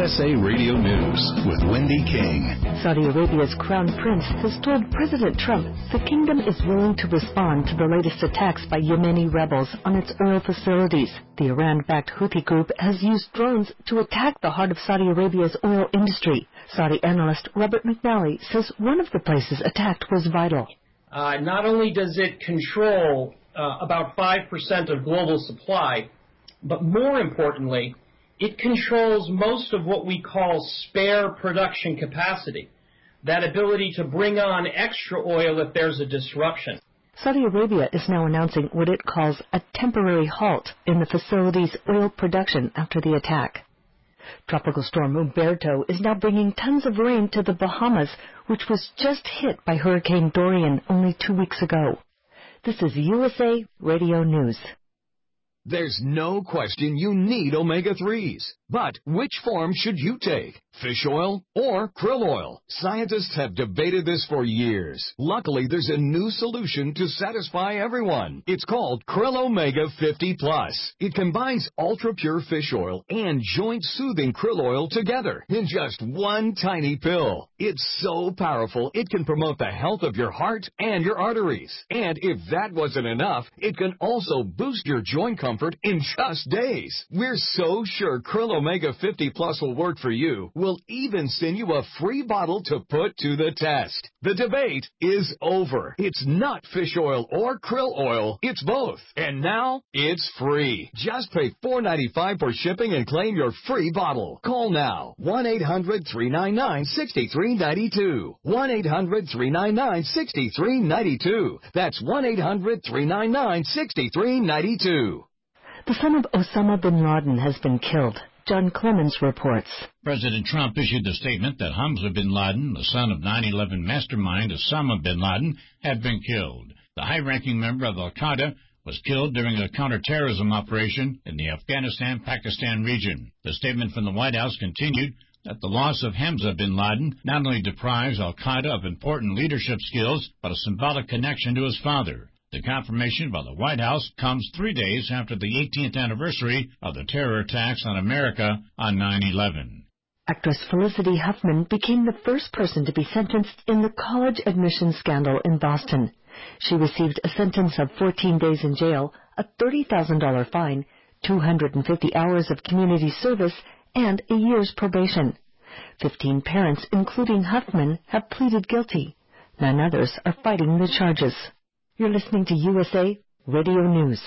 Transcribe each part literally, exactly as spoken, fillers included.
S A Radio News with Wendy King. Saudi Arabia's crown prince has told President Trump the kingdom is willing to respond to the latest attacks by Yemeni rebels on its oil facilities. The Iran-backed Houthi group has used drones to attack the heart of Saudi Arabia's oil industry. Saudi analyst Robert McNally says one of the places attacked was vital. Uh, not only does it control uh, about five percent of global supply, but more importantly, it controls most of what we call spare production capacity, that ability to bring on extra oil if there's a disruption. Saudi Arabia is now announcing what it calls a temporary halt in the facility's oil production after the attack. Tropical storm Umberto is now bringing tons of rain to the Bahamas, which was just hit by Hurricane Dorian only two weeks ago. This is U S A Radio News. There's no question you need omega threes. But which form should you take? Fish oil or krill oil? Scientists have debated this for years. Luckily, there's a new solution to satisfy everyone. It's called Krill Omega fifty plus. It combines ultra-pure fish oil and joint-soothing krill oil together in just one tiny pill. It's so powerful, it can promote the health of your heart and your arteries. And if that wasn't enough, it can also boost your joint comfort in just days. We're so sure Krill Omega fifty plus will work for you. We'll even send you a free bottle to put to the test. The debate is over. It's not fish oil or krill oil. It's both. And now it's free. Just pay four ninety-five for shipping and claim your free bottle. Call now. one eight hundred three nine nine six three nine two. one eight hundred three nine nine six three nine two. That's one eight hundred three nine nine six three nine two. The son of Osama bin Laden has been killed. John Clemens reports. President Trump issued the statement that Hamza bin Laden, the son of nine eleven mastermind Osama bin Laden, had been killed. The high-ranking member of al-Qaeda was killed during a counterterrorism operation in the Afghanistan-Pakistan region. The statement from the White House continued that the loss of Hamza bin Laden not only deprives al-Qaeda of important leadership skills, but a symbolic connection to his father. The confirmation by the White House comes three days after the eighteenth anniversary of the terror attacks on America on nine eleven. Actress Felicity Huffman became the first person to be sentenced in the college admissions scandal in Boston. She received a sentence of fourteen days in jail, a thirty thousand dollars fine, two hundred fifty hours of community service, and a year's probation. Fifteen parents, including Huffman, have pleaded guilty. Nine others are fighting the charges. You're listening to U S A Radio News.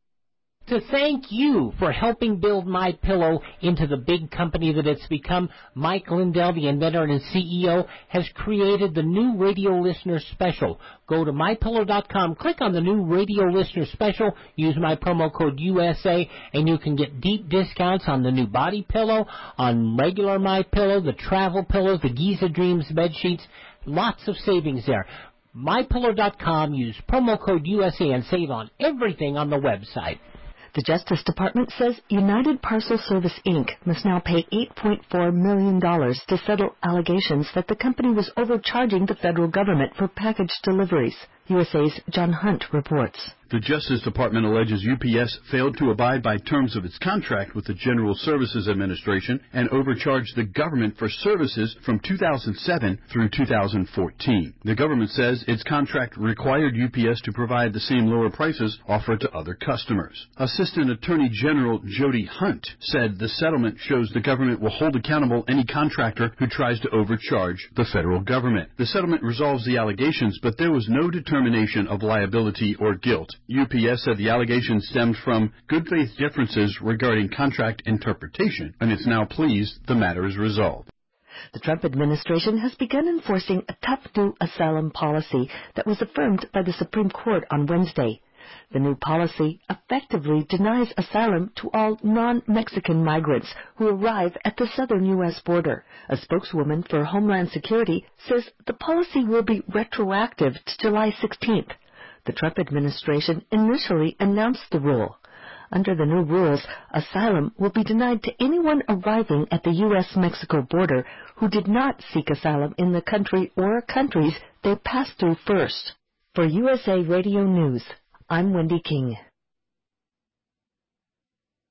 To thank you for helping build MyPillow into the big company that it's become, Mike Lindell, the inventor and C E O, has created the new Radio Listener Special. Go to my pillow dot com, click on the new Radio Listener Special, use my promo code U S A, and you can get deep discounts on the new body pillow, on regular MyPillow, the travel pillows, the Giza Dreams bed sheets. Lots of savings there. my pillow dot com, use promo code U S A and save on everything on the website. The Justice Department says United Parcel Service, Incorporated must now pay eight point four million dollars to settle allegations that the company was overcharging the federal government for package deliveries. U S A's John Hunt reports. The Justice Department alleges U P S failed to abide by terms of its contract with the General Services Administration and overcharged the government for services from two thousand seven through two thousand fourteen. The government says its contract required U P S to provide the same lower prices offered to other customers. Assistant Attorney General Jody Hunt said the settlement shows the government will hold accountable any contractor who tries to overcharge the federal government. The settlement resolves the allegations, but there was no determination of liability or guilt. U P S said the allegations stemmed from good faith differences regarding contract interpretation, and it's now pleased the matter is resolved. The Trump administration has begun enforcing a tough new asylum policy that was affirmed by the Supreme Court on Wednesday. The new policy effectively denies asylum to all non-Mexican migrants who arrive at the southern U S border. A spokeswoman for Homeland Security says the policy will be retroactive to July sixteenth. The Trump administration initially announced the rule. Under the new rules, asylum will be denied to anyone arriving at the U S Mexico border who did not seek asylum in the country or countries they passed through first. For U S A Radio News, I'm Wendy King.